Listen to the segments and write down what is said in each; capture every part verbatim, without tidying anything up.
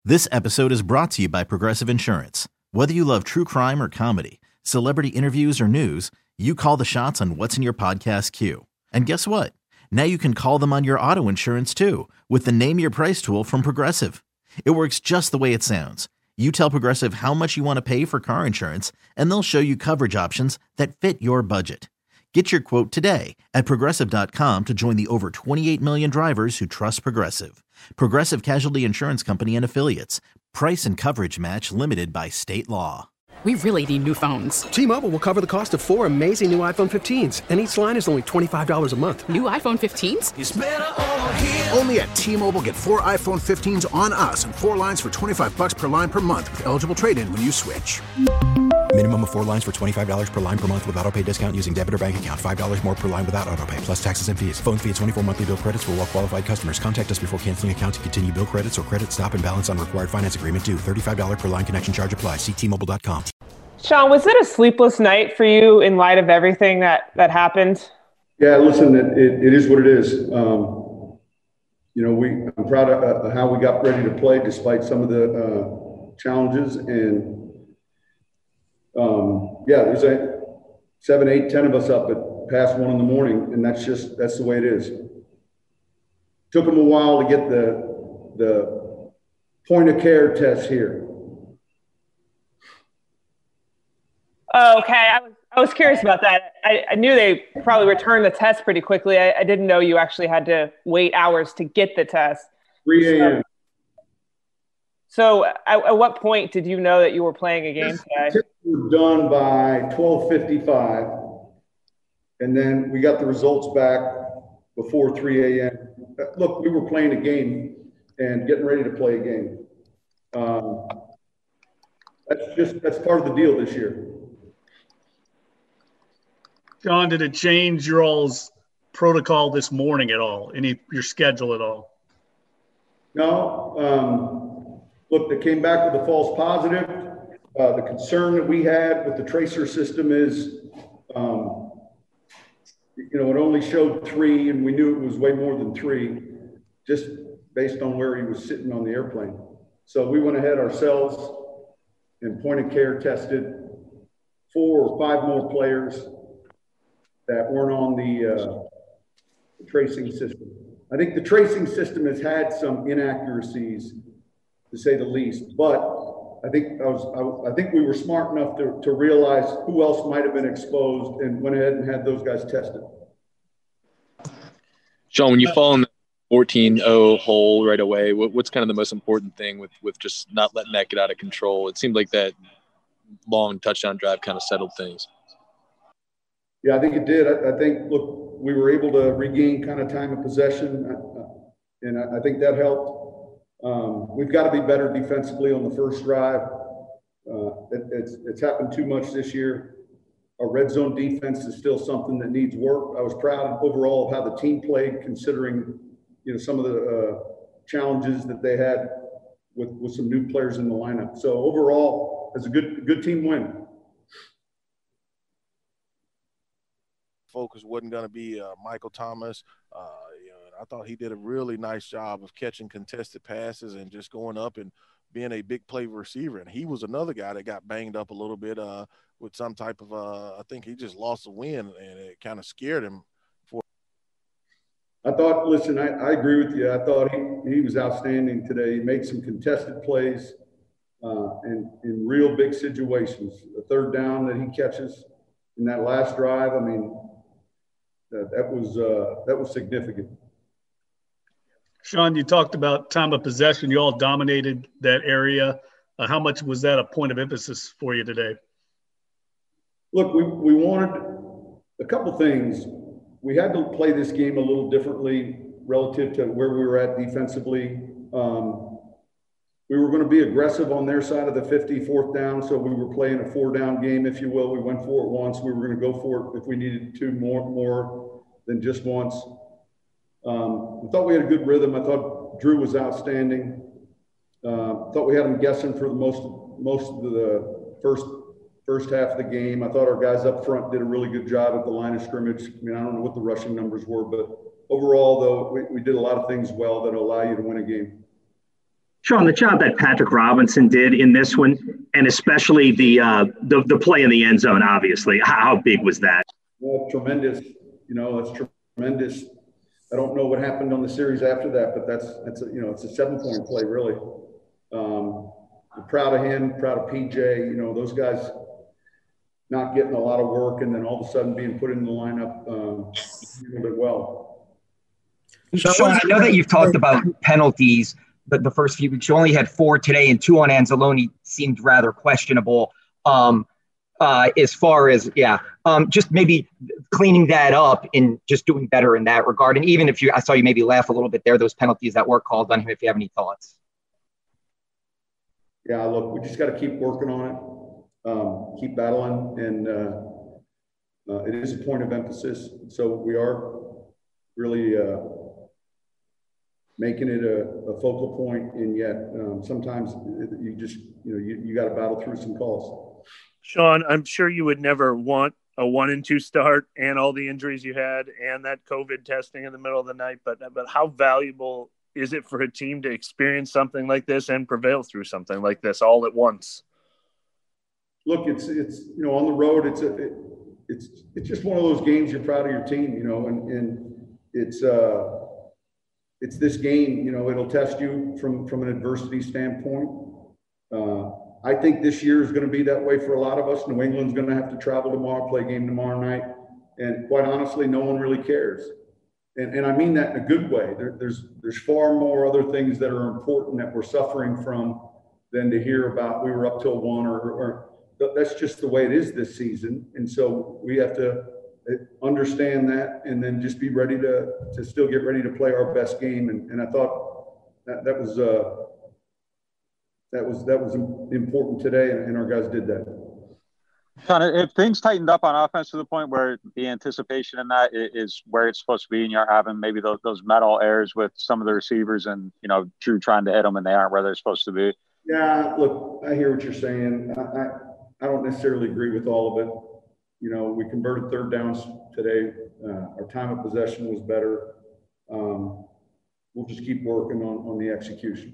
This episode is brought to you by Progressive Insurance. Whether you love true crime or comedy, celebrity interviews or news, you call the shots on what's in your podcast queue. And guess what? Now you can call them on your auto insurance too with the Name Your Price tool from Progressive. It works just the way it sounds. You tell Progressive how much you want to pay for car insurance, and they'll show you coverage options that fit your budget. Get your quote today at Progressive dot com to join the over twenty-eight million drivers who trust Progressive. Progressive Casualty Insurance Company and Affiliates. Price and coverage match limited by state law. We really need new phones. T-Mobile will cover the cost of four amazing new iPhone fifteens, and each line is only twenty-five dollars a month. New iPhone fifteens? It's better over here. Only at T-Mobile, get four iPhone fifteens on us and four lines for twenty-five bucks per line per month with eligible trade-in when you switch. Minimum of four lines for twenty-five dollars per line per month with autopay discount using debit or bank account. five dollars more per line without autopay, plus taxes and fees. Phone fee at twenty-four monthly bill credits for well-qualified customers. Contact us before canceling account to continue bill credits or credit stop and balance on required finance agreement due. thirty-five dollars per line connection charge applies. See T Mobile dot com. Sean, was it a sleepless night for you in light of everything that, that happened? Yeah, listen, it, it, it is what it is. Um, you know, we I'm proud of uh, how we got ready to play despite some of the uh, challenges. And um, yeah, there's a seven, eight, ten of us up at past one in the morning, and that's just that's the way it is. Took them a while to get the the point of care test here. Oh, okay. I was I was curious about that. I, I knew they probably returned the test pretty quickly. I, I didn't know you actually had to wait hours to get the test. three a.m. So, so at, at what point did you know that you were playing a game today? Tests were done by twelve fifty-five, and then we got the results back before three a.m. Look, we were playing a game and getting ready to play a game. Um, that's just that's part of the deal this year. John, did it change your all's protocol this morning at all? Any your schedule at all? No. Um, look, they came back with a false positive. Uh, the concern that we had with the tracer system is, um, you know, it only showed three, and we knew it was way more than three, just based on where he was sitting on the airplane. So we went ahead ourselves and point of care tested four or five more players that weren't on the, uh, the tracing system. I think the tracing system has had some inaccuracies, to say the least, but I think I was I, I think we were smart enough to, to realize who else might have been exposed and went ahead and had those guys tested. Sean, when you fall in the fourteen oh hole right away, what, what's kind of the most important thing with, with just not letting that get out of control? It seemed like that long touchdown drive kind of settled things. Yeah, I think it did. I, I think, look, we were able to regain kind of time of possession, uh, and I, I think that helped. Um, we've got to be better defensively on the first drive. Uh, it, it's, it's happened too much this year. Our red zone defense is still something that needs work. I was proud overall of how the team played, considering, you know, some of the uh, challenges that they had with, with some new players in the lineup. So overall, it's a good good team win. Focus wasn't going to be uh, Michael Thomas. Uh, you know, I thought he did a really nice job of catching contested passes and just going up and being a big play receiver. And he was another guy that got banged up a little bit uh, with some type of uh, – I think he just lost a win, and it kind of scared him. For I thought, listen, I, I agree with you. I thought he, he was outstanding today. He made some contested plays uh, in, in real big situations. The third down that he catches in that last drive, I mean – That, that was uh, that was significant. Sean, you talked about time of possession. You all dominated that area. Uh, how much was that a point of emphasis for you today? Look, we, we wanted a couple things. We had to play this game a little differently relative to where we were at defensively. Um, we were going to be aggressive on their side of the fifty, fourth down, so we were playing a four-down game, if you will. We went for it once. We were going to go for it if we needed to more, more than just once. Um, I thought we had a good rhythm. I thought Drew was outstanding. Uh, I thought we had him guessing for the most most of the first first half of the game. I thought our guys up front did a really good job at the line of scrimmage. I mean, I don't know what the rushing numbers were, but overall, though, we, we did a lot of things well that allow you to win a game. Sean, the job that Patrick Robinson did in this one, and especially the uh, the, the play in the end zone, obviously, how big was that? Well, tremendous. You know, it's tremendous. I don't know what happened on the series after that, but that's that's a, you know, it's a seven-point play, really. Um, I'm proud of him, proud of P J. You know, those guys not getting a lot of work, and then all of a sudden being put in the lineup, um, doing it well. Sean, I know that you've talked about penalties. But the first few weeks, you only had four today, and two on Anzalone seemed rather questionable. Um, uh, as far as yeah, um, just maybe cleaning that up and just doing better in that regard. And even if you, I saw you maybe laugh a little bit there, those penalties that were called on him. If you have any thoughts. Yeah, look, we just got to keep working on it, um, keep battling, and uh, uh, it is a point of emphasis. So we are really. Uh, making it a, a focal point, and yet um, sometimes you just, you know, you, you got to battle through some calls. Sean, I'm sure you would never want a one and two start and all the injuries you had and that COVID testing in the middle of the night, but but how valuable is it for a team to experience something like this and prevail through something like this all at once? Look, it's, it's you know, on the road, it's a, it, it's it's just one of those games you're proud of your team, you know, and, and it's uh, – it's this game, you know, it'll test you from, from an adversity standpoint. Uh, I think this year is going to be that way for a lot of us. New England's going to have to travel tomorrow, play a game tomorrow night. And quite honestly, no one really cares. And, and I mean that in a good way. There, there's, there's far more other things that are important that we're suffering from than to hear about we were up till one or, or that's just the way it is this season. And so we have to understand that, and then just be ready to to still get ready to play our best game. And, and I thought that that was uh, that was that was important today, and, and our guys did that. Sean, if things tightened up on offense to the point where the anticipation in that is where it's supposed to be, and you're having maybe those those mental errors with some of the receivers, and you know, Drew trying to hit them and they aren't where they're supposed to be. Yeah, look, I hear what you're saying. I I, I don't necessarily agree with all of it. You know, we converted third downs today. Uh, our time of possession was better. Um, we'll just keep working on, on the execution.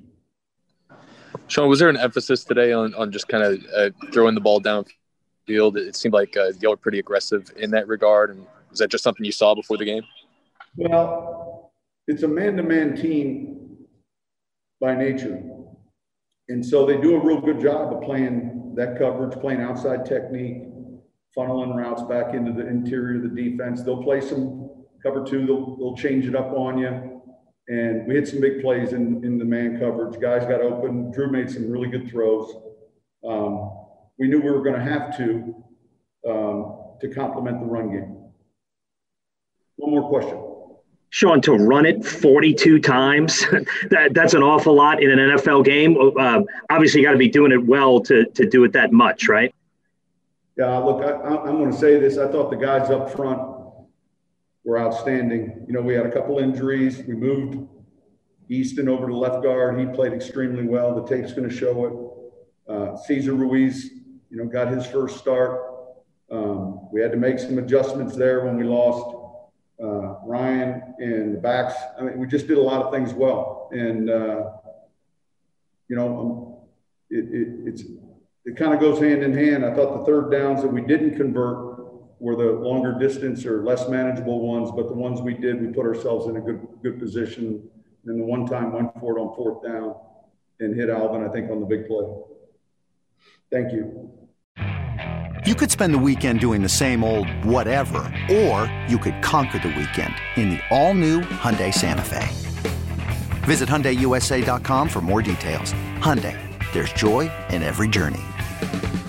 Sean, was there an emphasis today on, on just kind of uh, throwing the ball downfield? It seemed like uh, y'all were pretty aggressive in that regard. And was that just something you saw before the game? Well, it's a man-to-man team by nature. And so they do a real good job of playing that coverage, playing outside technique, funneling routes back into the interior of the defense. They'll play some cover two. They'll, they'll change it up on you. And we hit some big plays in, in the man coverage. Guys got open. Drew made some really good throws. Um, we knew we were going to have to um, to complement the run game. One more question. Sean, to run it forty-two times, that that's an awful lot in an N F L game. Uh, obviously, you got to be doing it well to to do it that much, right? Yeah, look, I, I'm going to say this. I thought the guys up front were outstanding. You know, we had a couple injuries. We moved Easton over to left guard. He played extremely well. The tape's going to show it. Uh, Cesar Ruiz, you know, got his first start. Um, we had to make some adjustments there when we lost uh, Ryan and the backs. I mean, we just did a lot of things well. And, uh, you know, um, it, it, it's it kind of goes hand in hand. I thought the third downs that we didn't convert were the longer distance or less manageable ones, but the ones we did, we put ourselves in a good good position. And the one time went for it on fourth down and hit Alvin, I think, on the big play. Thank you. You could spend the weekend doing the same old whatever, or you could conquer the weekend in the all-new Hyundai Santa Fe. Visit Hyundai U S A dot com for more details. Hyundai, there's joy in every journey.